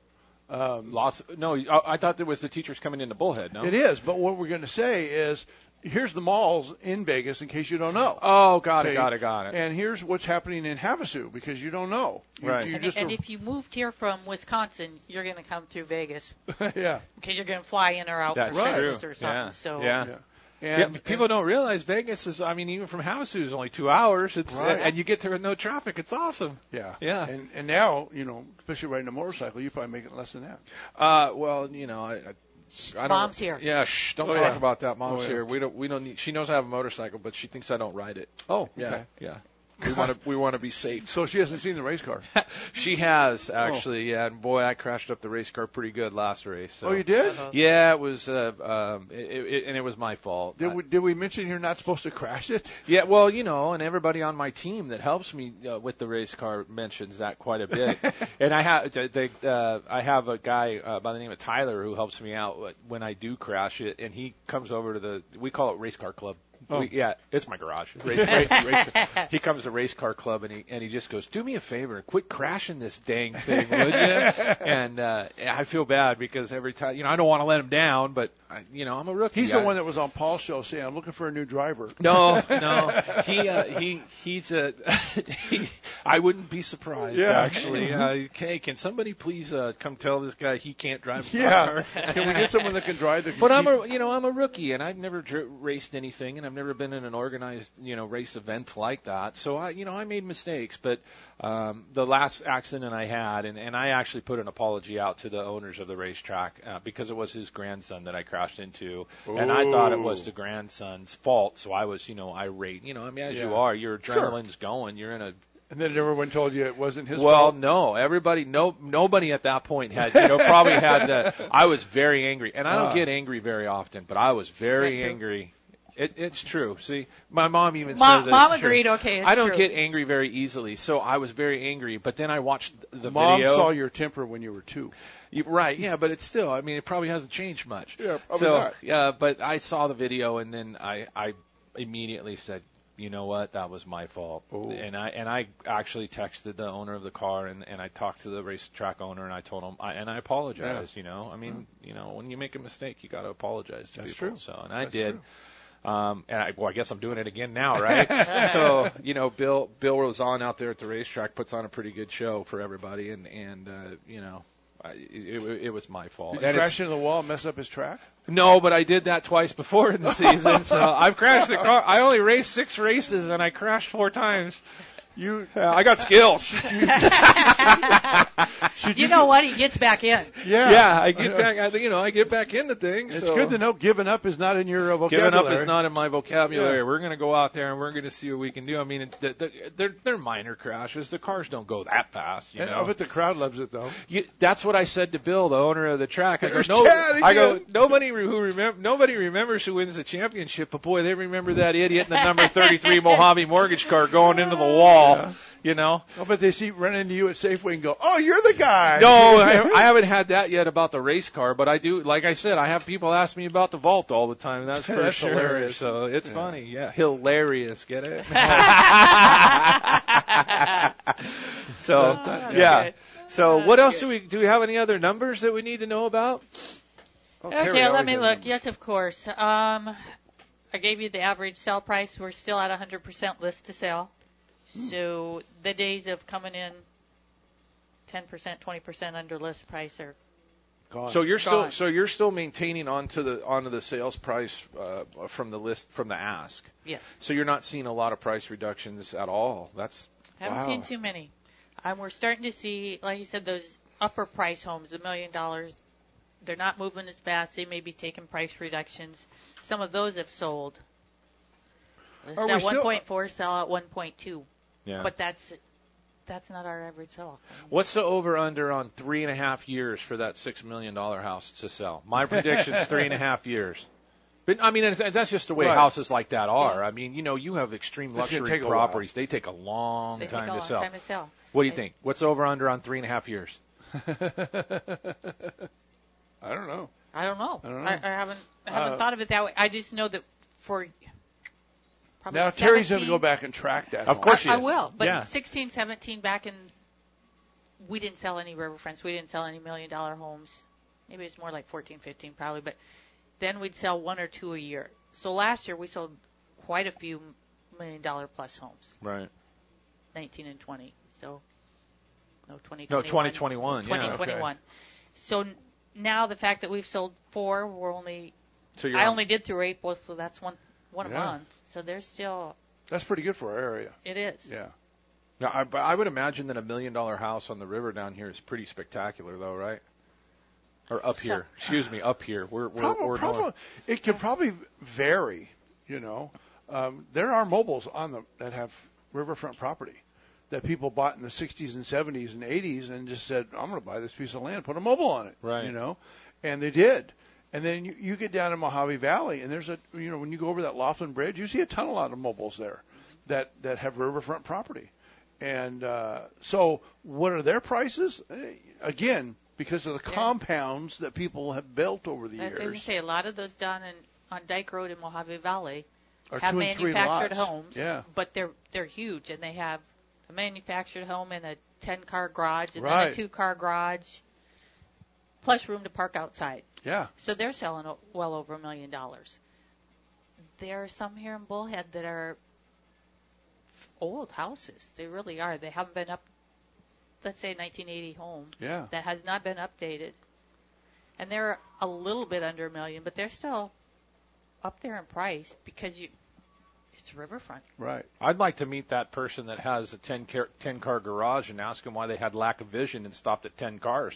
Speaker 3: I thought there was the teachers coming into Bullhead. No,
Speaker 2: it is. But what we're going to say is, here's the malls in Vegas in case you don't know.
Speaker 3: Oh, got it.
Speaker 2: And here's what's happening in Havasu because you don't know.
Speaker 3: Right.
Speaker 4: And if you moved here from Wisconsin, you're going to come through Vegas.
Speaker 2: Yeah.
Speaker 4: Because you're going to fly in or out
Speaker 3: for
Speaker 4: Christmas or something.
Speaker 3: Yeah.
Speaker 4: So.
Speaker 3: Yeah. And people don't realize Vegas is, I mean, even from Havasu is only 2 hours. It's and you get there with no traffic. It's awesome.
Speaker 2: Yeah.
Speaker 3: Yeah.
Speaker 2: And now, you know, especially riding a motorcycle, you probably make it less than that.
Speaker 3: Well, you know, I don't,
Speaker 4: Mom's here.
Speaker 3: Yeah, don't talk about that. Mom's here. We don't need. She knows I have a motorcycle, but she thinks I don't ride it.
Speaker 2: Oh,
Speaker 3: yeah,
Speaker 2: okay.
Speaker 3: Yeah. We want to be safe.
Speaker 2: So she hasn't seen the race car.
Speaker 3: She has actually, yeah. And boy, I crashed up the race car pretty good last race. So.
Speaker 2: Oh, you did?
Speaker 3: Yeah, it was. And it was my fault.
Speaker 2: Did we mention you're not supposed to crash it?
Speaker 3: Yeah, well, you know, and everybody on my team that helps me with the race car mentions that quite a bit. And I have a guy by the name of Tyler who helps me out when I do crash it, and he comes over to we call it Race Car Club.
Speaker 2: Oh.
Speaker 3: Yeah, it's my garage. He comes to Race Car Club and he just goes, "Do me a favor, quit crashing this dang thing, would you?" And I feel bad because every time, you know, I don't want to let him down, but you know, I'm a rookie.
Speaker 2: He's the one that was on Paul's show saying, "I'm looking for a new driver."
Speaker 3: No, he's I wouldn't be surprised actually. Okay, can somebody please come tell this guy he can't drive his car?
Speaker 2: Can we get someone that can drive the?
Speaker 3: But I'm a rookie and I've never raced anything, and I've never been in an organized, you know, race event like that. So I made mistakes, but the last accident I had, and I actually put an apology out to the owners of the racetrack because it was his grandson that I crashed into, and I thought it was the grandson's fault. So I was, you know, irate. You know, I mean, as you are, your adrenaline's going. You're in a.
Speaker 2: And then everyone told you it wasn't his fault?
Speaker 3: Well, no. Everybody, nobody at that point had, you know, probably had that. I was very angry. And I don't get angry very often, but I was very angry. It's true. See, my mom even says it.
Speaker 4: Mom agreed, okay, it's
Speaker 3: I don't
Speaker 4: true.
Speaker 3: get angry very easily, so I was very angry. But then I watched the
Speaker 2: Mom
Speaker 3: video.
Speaker 2: saw your temper when you were 2.
Speaker 3: Right, yeah, but it's still, I mean, it probably hasn't changed much.
Speaker 2: Yeah, probably not.
Speaker 3: Yeah, but I saw the video, and then I immediately said, you know what, that was my fault.
Speaker 2: Ooh.
Speaker 3: And I actually texted the owner of the car, and I talked to the racetrack owner, and I told him, and I apologized, you know. I mean, you know, when you make a mistake, you got to apologize to
Speaker 2: That's
Speaker 3: people.
Speaker 2: True.
Speaker 3: So, and I
Speaker 2: That's
Speaker 3: did.
Speaker 2: True.
Speaker 3: I guess I'm doing it again now, right? So, you know, Bill Rozon out there at the racetrack puts on a pretty good show for everybody, and you know, it was my fault.
Speaker 2: Did you crash into the wall and mess up his track?
Speaker 3: No, but I did that twice before in the season. So I've crashed the car. I only raced 6 races, and I crashed 4 times. I got skills.
Speaker 4: You know what? He gets back in.
Speaker 3: Yeah, I get back. I get back into things.
Speaker 2: It's good to know giving up is not in your vocabulary.
Speaker 3: Giving up is not in my vocabulary. Yeah. We're going to go out there and we're going to see what we can do. I mean, they're minor crashes. The cars don't go that fast. You know?
Speaker 2: I bet the crowd loves it though.
Speaker 3: That's what I said to Bill, the owner of the track. I
Speaker 2: go,
Speaker 3: nobody remembers who wins the championship, but boy, they remember that idiot in the number 33 Mojave mortgage car going into the wall. Yeah. You know,
Speaker 2: I bet they run into you at Safeway and go, "Oh, you're the guy."
Speaker 3: No, I haven't had that yet about the race car, but I do. Like I said, I have people ask me about the vault all the time. That's for sure.
Speaker 2: Hilarious.
Speaker 3: So it's funny. Yeah, hilarious. Get it? So yeah. So what else do we have? Any other numbers that we need to know about?
Speaker 4: Okay, let me look. Yes, of course. I gave you the average sale price. We're still at 100% list to sale. So the days of coming in 10%, 20% under list price are
Speaker 3: gone. So you're still maintaining onto the sales price from the list from the ask.
Speaker 4: Yes.
Speaker 3: So you're not seeing a lot of price reductions at all.
Speaker 4: Haven't seen too many. We're starting to see, like you said, those upper price homes, $1 million. They're not moving as fast. They may be taking price reductions. Some of those have sold. List at 1.4, sell at 1.2.
Speaker 3: Yeah.
Speaker 4: But that's that's not our average sell.
Speaker 3: What's the over-under on 3.5 years for that $6 million house to sell? My prediction is 3.5 years. But, I mean, that's just the way houses like that are. Yeah. I mean, you have extreme luxury properties. They take a long time to sell. What do you think? What's over-under on 3.5 years?
Speaker 2: I don't know.
Speaker 4: I haven't thought of it that way. I just know that for probably
Speaker 2: now Terry's going to go back and track that.
Speaker 3: Of course she is.
Speaker 4: I will. But 16, 17 back in, we didn't sell any riverfronts. We didn't sell any $1 million homes. Maybe it's more like 14, 15 probably. But then we'd sell 1 or 2 a year. So last year we sold quite a few $1 million plus homes.
Speaker 3: Right.
Speaker 4: 19 and 20. So, 2021.
Speaker 3: No, 2021.
Speaker 4: 2021.
Speaker 3: Okay.
Speaker 4: So now the fact that we've sold 4, we're only.
Speaker 3: So
Speaker 4: I only did through April, so that's one a month. So there's still.
Speaker 2: That's pretty good for our area.
Speaker 4: It is.
Speaker 2: Yeah.
Speaker 3: Now, I would imagine that $1 million house on the river down here is pretty spectacular, though, right? Or up here. Excuse me, up here. We're
Speaker 2: probably it can probably vary. There are mobiles that have riverfront property that people bought in the 60s and 70s and 80s and just said, I'm going to buy this piece of land, put a mobile on it.
Speaker 3: Right.
Speaker 2: And they did. And then you get down to Mojave Valley, and there's when you go over that Laughlin Bridge, you see a lot of mobiles there that have riverfront property. And so what are their prices? Again, because of the compounds that people have built over the years.
Speaker 4: That's what I was going to say. A lot of those down on Dyke Road in Mojave Valley
Speaker 2: have
Speaker 4: manufactured homes,
Speaker 2: but
Speaker 4: they're huge, and they have a manufactured home and a 10-car garage and then a 2-car garage, plus room to park outside.
Speaker 2: Yeah.
Speaker 4: So they're selling well over $1 million. There are some here in Bullhead that are old houses. They really are. They haven't been up. Let's say 1980 home that has not been updated, and they're a little bit under $1 million, but they're still up there in price because it's riverfront.
Speaker 2: Right.
Speaker 3: I'd like to meet that person that has a 10-car garage and ask them why they had lack of vision and stopped at 10 cars.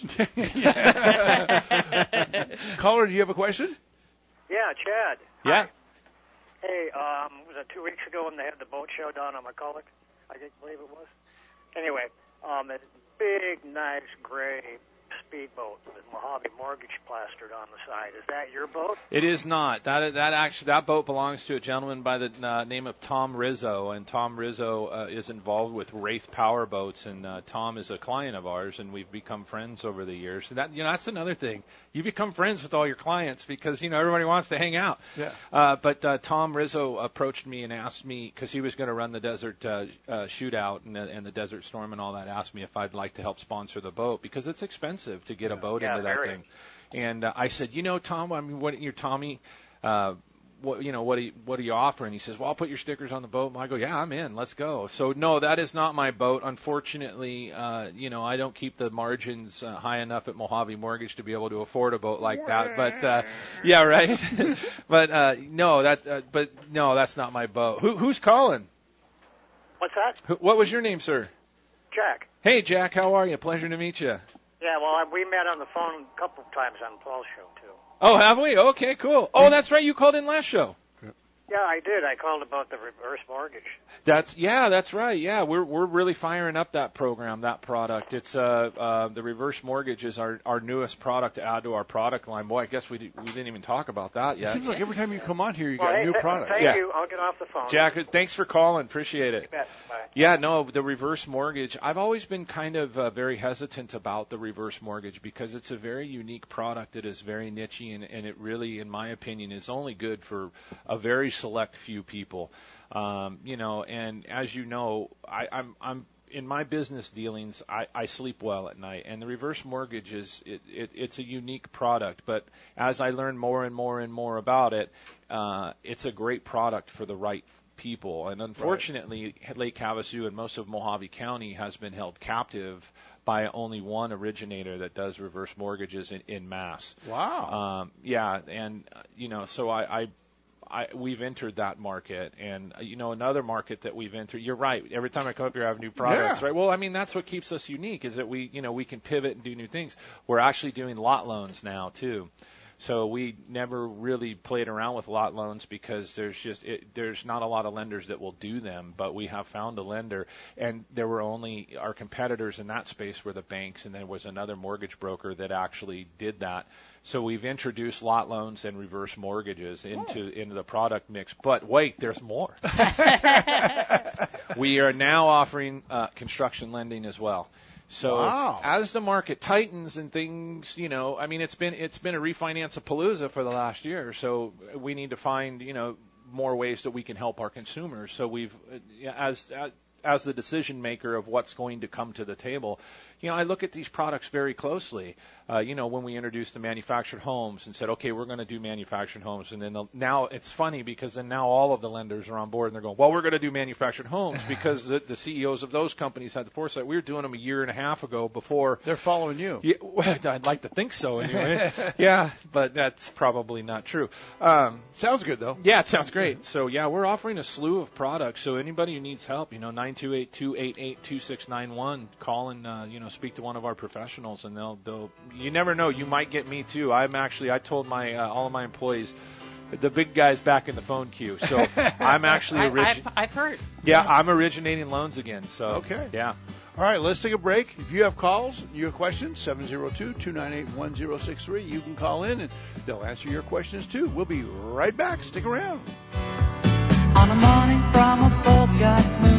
Speaker 2: Caller, do you have a question?
Speaker 14: Yeah, Chad.
Speaker 3: Yeah.
Speaker 14: Hey, was it 2 weeks ago when they had the boat show down on McCulloch? I believe it was. Anyway. A big, nice, gray speedboat with Mojave Mortgage plastered on the side. Is that your boat?
Speaker 3: It is not. That boat belongs to a gentleman by the name of Tom Rizzo, and Tom Rizzo is involved with Wraith Power Boats, and Tom is a client of ours, and we've become friends over the years. And that's another thing. You become friends with all your clients because everybody wants to hang out.
Speaker 2: Yeah.
Speaker 3: But Tom Rizzo approached me and asked me, because he was going to run the Desert Shootout and the Desert Storm and all that, asked me if I'd like to help sponsor the boat because it's expensive to get a boat into that thing. And I said, Tom, Tommy, what are you offering? He says, well, I'll put your stickers on the boat. And I go, yeah, I'm in. Let's go. So no, that is not my boat. Unfortunately, I don't keep the margins high enough at Mojave Mortgage to be able to afford a boat like that. But yeah, right. But no, that's not my boat. Who's calling?
Speaker 14: What's that?
Speaker 3: What was your name, sir?
Speaker 14: Jack.
Speaker 3: Hey, Jack. How are you? Pleasure to meet you.
Speaker 14: Yeah, well, we met on the phone a couple of times on Paul's show, too.
Speaker 3: Oh, have we? Okay, cool. Oh, that's right. You called in last show.
Speaker 14: Yeah, I did. I called about the reverse mortgage.
Speaker 3: That's right. Yeah, we're really firing up that program, that product. It's the reverse mortgage is our newest product to add to our product line. Boy, I guess we didn't even talk about that yet.
Speaker 2: It seems like every time you come on here, you got a new product.
Speaker 14: Thank you. I'll get off the phone.
Speaker 3: Jack, thanks for calling. Appreciate it.
Speaker 14: You bet. Bye.
Speaker 3: Yeah, no, the reverse mortgage. I've always been kind of very hesitant about the reverse mortgage because it's a very unique product that is very niche-y and it really, in my opinion, is only good for a very select few people. And as you know, I'm in my business dealings, I sleep well at night, and the reverse mortgage it's a unique product. But as I learn more and more and more about it, it's a great product for the right people. And unfortunately, Lake Havasu and most of Mojave County has been held captive by only one originator that does reverse mortgages in mass.
Speaker 2: Wow.
Speaker 3: Yeah, and so we've entered that market, and another market that we've entered. You're right. Every time I come up here, I have new products, right? Well, I mean, that's what keeps us unique is that we can pivot and do new things. We're actually doing lot loans now too. So we never really played around with lot loans because there's not a lot of lenders that will do them. But we have found a lender, and there were only our competitors in that space were the banks, and there was another mortgage broker that actually did that. So we've introduced lot loans and reverse mortgages into the product mix. But wait, there's more. We are now offering construction lending as well. So as the market tightens and things, it's been a refinance-a-palooza for the last year. So we need to find, more ways that we can help our consumers. So we've, as the decision maker of what's going to come to the table, I look at these products very closely. When we introduced the manufactured homes and said, okay, we're going to do manufactured homes. And then now it's funny because then now all of the lenders are on board and they're going, well, we're going to do manufactured homes because the CEOs of those companies had the foresight. We were doing them a year and a half ago before.
Speaker 2: They're following you.
Speaker 3: Yeah, well, I'd like to think so anyway. Yeah, but that's probably not true.
Speaker 2: Sounds good, though.
Speaker 3: Yeah, it sounds great. So, yeah, we're offering a slew of products. So anybody who needs help, 928-288-2691, call and, speak to one of our professionals, and they'll. You never know, you might get me too. I told my all of my employees, the big guys back in the phone queue. So I'm actually
Speaker 4: I've heard.
Speaker 3: Yeah, I'm originating loans again. So
Speaker 2: okay.
Speaker 3: Yeah.
Speaker 2: All right, let's take a break. If you have calls, you have questions, 702-298-1063. You can call in and they'll answer your questions too. We'll be right back. Stick around.
Speaker 15: On a morning from a Bogart movie.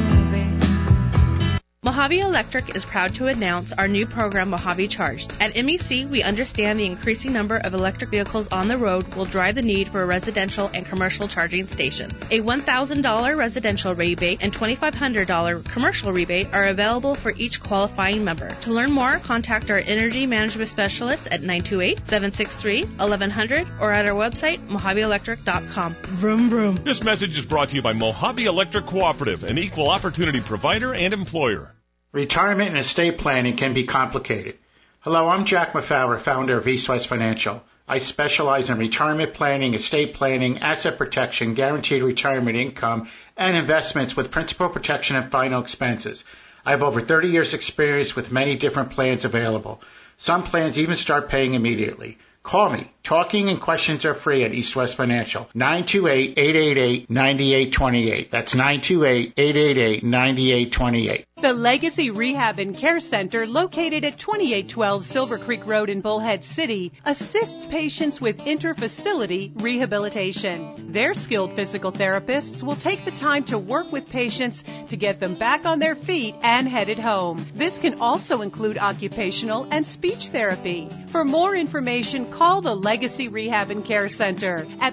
Speaker 16: Mojave Electric is proud to announce our new program, Mojave Charged. At MEC, we understand the increasing number of electric vehicles on the road will drive the need for residential and commercial charging stations. A $1,000 residential rebate and $2,500 commercial rebate are available for each qualifying member. To learn more, contact our energy management specialist at 928-763-1100 or at our website, mojaveelectric.com. Vroom, vroom.
Speaker 17: This message is brought to you by Mojave Electric Cooperative, an equal opportunity provider and employer.
Speaker 18: Retirement and estate planning can be complicated. Hello, I'm Jack McFowler, founder of East West Financial. I specialize in retirement planning, estate planning, asset protection, guaranteed retirement income, and investments with principal protection and final expenses. I have over 30 years' experience with many different plans available. Some plans even start paying immediately. Call me. Talking and questions are free at East West Financial. 928-888-9828. That's 928-888-9828.
Speaker 11: The Legacy Rehab and Care Center, located at 2812 Silver Creek Road in Bullhead City, assists patients with inter-facility rehabilitation. Their skilled physical therapists will take the time to work with patients to get them back on their feet and headed home. This can also include occupational and speech therapy. For more information, call the Legacy Rehab and Care Center at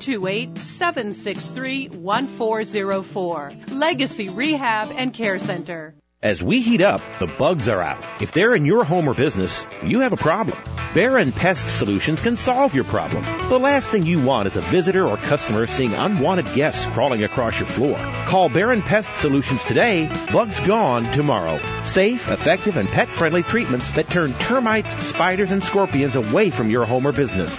Speaker 11: 928-763-1404. Legacy Rehab and Care Center.
Speaker 19: As we heat up, the bugs are out. If they're in your home or business, you have a problem. Baron Pest Solutions can solve your problem. The last thing you want is a visitor or customer seeing unwanted guests crawling across your floor. Call Baron Pest Solutions today. Bugs gone tomorrow. Safe, effective, and pet-friendly treatments that turn termites, spiders, and scorpions away from your home or business.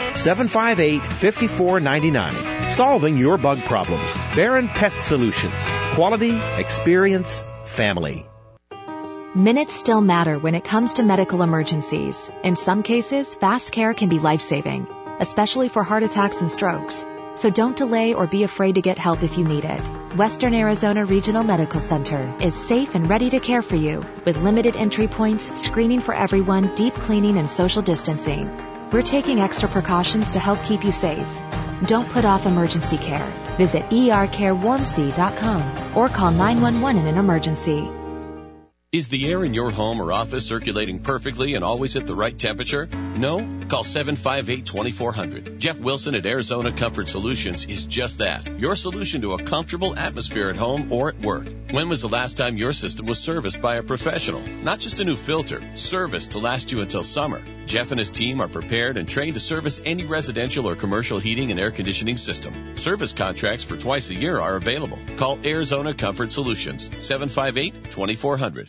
Speaker 19: 758-5499. Solving your bug problems. Baron Pest Solutions. Quality, experience, family.
Speaker 20: Minutes still matter when it comes to medical emergencies. In some cases, fast care can be life-saving, especially for heart attacks and strokes. So don't delay or be afraid to get help if you need it. Western Arizona Regional Medical Center is safe and ready to care for you with limited entry points, screening for everyone, deep cleaning, and social distancing. We're taking extra precautions to help keep you safe. Don't put off emergency care. Visit ercarewarmc.com or call 911 in an emergency.
Speaker 12: Is the air in your home or office circulating perfectly and always at the right temperature? No? Call 758-2400. Jeff Wilson at Arizona Comfort Solutions is just that. Your solution to a comfortable atmosphere at home or at work. When was the last time your system was serviced by a professional? Not just a new filter, service to last you until summer. Jeff and his team are prepared and trained to service any residential or commercial heating and air conditioning system. Service contracts for twice a year are available. Call Arizona Comfort Solutions, 758-2400.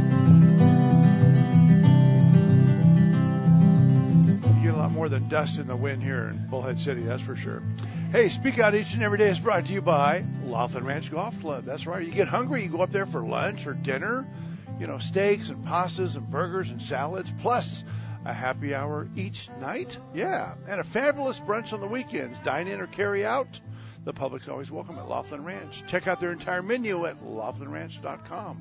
Speaker 2: More than dust in the wind here in Bullhead City, that's for sure. Hey, Speak Out Each and Every Day is brought to you by Laughlin Ranch Golf Club. That's right. You get hungry, you go up there for lunch or dinner, steaks and pastas and burgers and salads, plus a happy hour each night. Yeah, and a fabulous brunch on the weekends. Dine in or carry out. The public's always welcome at Laughlin Ranch. Check out their entire menu at laughlinranch.com.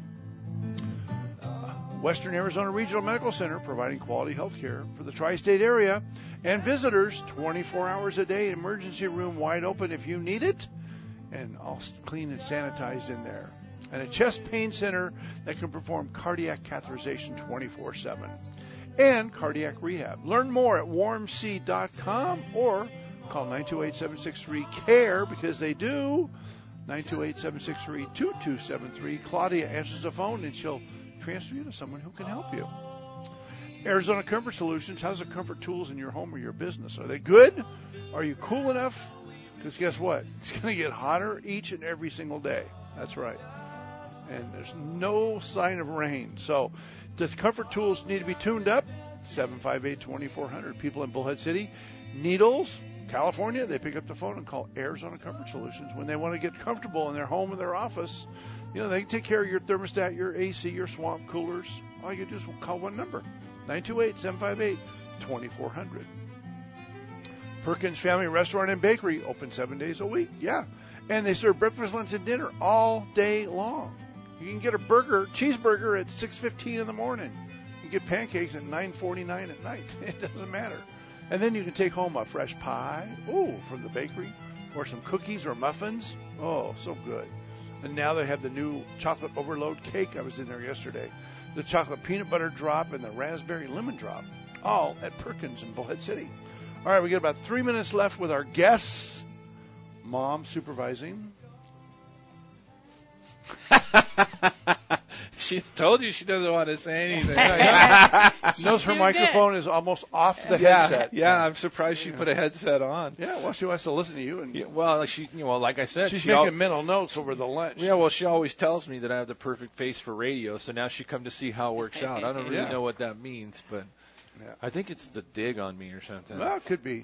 Speaker 2: Western Arizona Regional Medical Center, providing quality health care for the tri-state area. And visitors, 24 hours a day, emergency room wide open if you need it. And all clean and sanitized in there. And a chest pain center that can perform cardiac catheterization 24/7. And cardiac rehab. Learn more at warmc.com or call 928-763-CARE because they do. 928-763-2273. Claudia answers the phone and she'll transfer you to someone who can help you. Arizona Comfort Solutions. How's the comfort tools in your home or your business? Are they good? Are you cool enough? Because guess what? It's going to get hotter each and every single day. That's right. And there's no sign of rain. So does comfort tools need to be tuned up? 758-2400. People in Bullhead City, Needles, California, they pick up the phone and call Arizona Comfort Solutions when they want to get comfortable in their home or their office. You know, they can take care of your thermostat, your AC, your swamp coolers. All you do is call one number, 928-758-2400. Perkins Family Restaurant and Bakery, open 7 days a week. Yeah. And they serve breakfast, lunch, and dinner all day long. You can get a cheeseburger at 6:15 in the morning. You can get pancakes at 9:49 at night. It doesn't matter. And then you can take home a fresh pie, from the bakery, or some cookies or muffins. Oh, so good. And now they have the new chocolate overload cake. I was in there yesterday. The chocolate peanut butter drop and the raspberry lemon drop, all at Perkins in Bullhead City. All right, we got about 3 minutes left with our guests. Mom supervising.
Speaker 3: She told you she doesn't want to say anything.
Speaker 2: Knows her microphone is almost off the headset.
Speaker 3: Yeah, I'm surprised she put a headset on.
Speaker 2: Yeah, well, she wants to listen to you. And
Speaker 3: like I said,
Speaker 2: she's making mental notes over the lunch.
Speaker 3: Yeah, well, she always tells me that I have the perfect face for radio, so now she come to see how it works out. I don't really know what that means, but I think it's the dig on me or something.
Speaker 2: Well, it could be.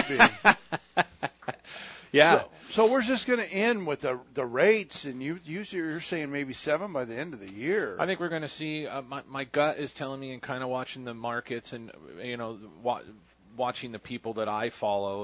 Speaker 3: Yeah.
Speaker 2: So where's this going to end with the rates? And you're saying maybe 7 by the end of the year.
Speaker 3: I think we're going to see. My gut is telling me, and kind of watching the markets, and watching the people that I follow.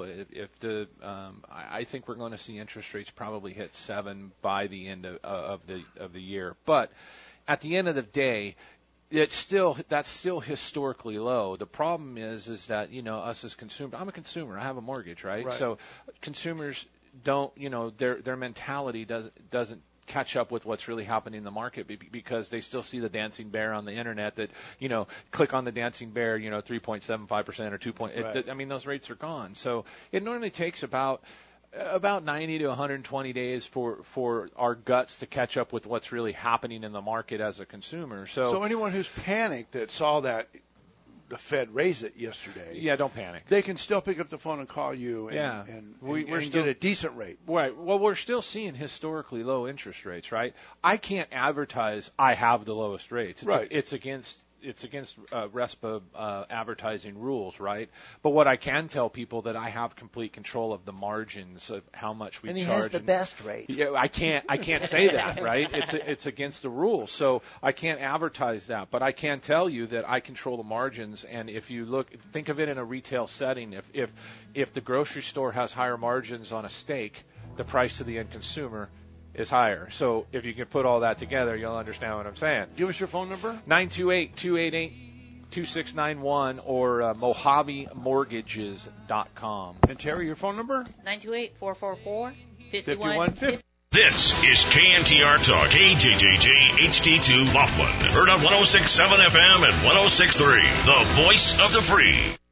Speaker 3: I think we're going to see interest rates probably hit 7 by the end of the year. But at the end of the day, that's still historically low. The problem is that us as consumers. I'm a consumer. I have a mortgage, right? So consumers don't. Their mentality doesn't catch up with what's really happening in the market because they still see the dancing bear on the internet. That click on the dancing bear. 3.75% or 2. I mean, those rates are gone. So it normally takes about 90 to 120 days for our guts to catch up with what's really happening in the market as a consumer. So
Speaker 2: anyone who's panicked that saw that the Fed raise it yesterday,
Speaker 3: don't panic.
Speaker 2: They can still pick up the phone and call you and get a decent rate.
Speaker 3: Right. Well, we're still seeing historically low interest rates, right? I can't advertise I have the lowest rates. It's against RESPA advertising rules, right? But what I can tell people that I have complete control of the margins of how much we charge.
Speaker 21: And he has the best rate.
Speaker 3: Yeah, I can't say that, right? It's against the rules, so I can't advertise that. But I can tell you that I control the margins. And if you think of it in a retail setting, if the grocery store has higher margins on a steak, the price to the end consumer is higher. So if you can put all that together, you'll understand what I'm saying.
Speaker 2: Give us your phone number.
Speaker 3: 928-288-2691 or MojaveMortgages.com.
Speaker 2: And Terry, your phone number?
Speaker 4: 928-444-5150.
Speaker 1: This is KNTR Talk, KJJJ HD2 Laughlin. Heard on 106.7 FM and 106.3, the voice of the free.